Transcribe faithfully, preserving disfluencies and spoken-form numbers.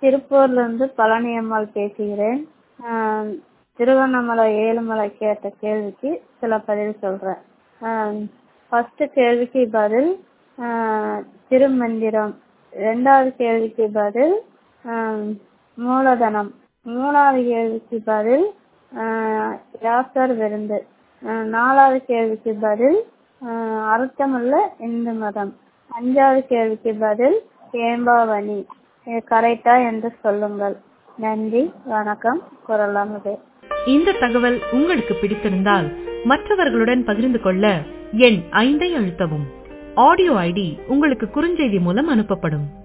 திருப்பூர்ல இருந்து பழனியம்மாள் பேசுகிறேன். ஆஹ் திருவண்ணாமலை ஏழுமலை கேட்ட கேள்விக்கு சில பதில் சொல்றேன். ஃபர்ஸ்ட் கேள்விக்கு பதில் ஆஹ் திருமந்திரம். ரெண்டாவது கேள்விக்கு பதில் ஆஹ் மூலதனம். மூணாவது கேள்விக்கு பதில் ஆஹ் யாசர் விருந்து. ஆஹ் நாலாவது கேள்விக்கு பதில் ஆஹ் அர்த்தமுள்ள இந்து மதம். அஞ்சாவது கேள்விக்கு பதில் ஏம்பாவணி. கரெக்டா என்று சொல்லுங்கள். நன்றி, வணக்கம். குரலானது. இந்த தகவல் உங்களுக்கு பிடித்திருந்தால் மற்றவர்களுடன் பகிர்ந்து கொள்ள எண் ஐந்தை அழுத்தவும். ஆடியோ ஐடி உங்களுக்கு குறுஞ்செய்தி மூலம் அனுப்பப்படும்.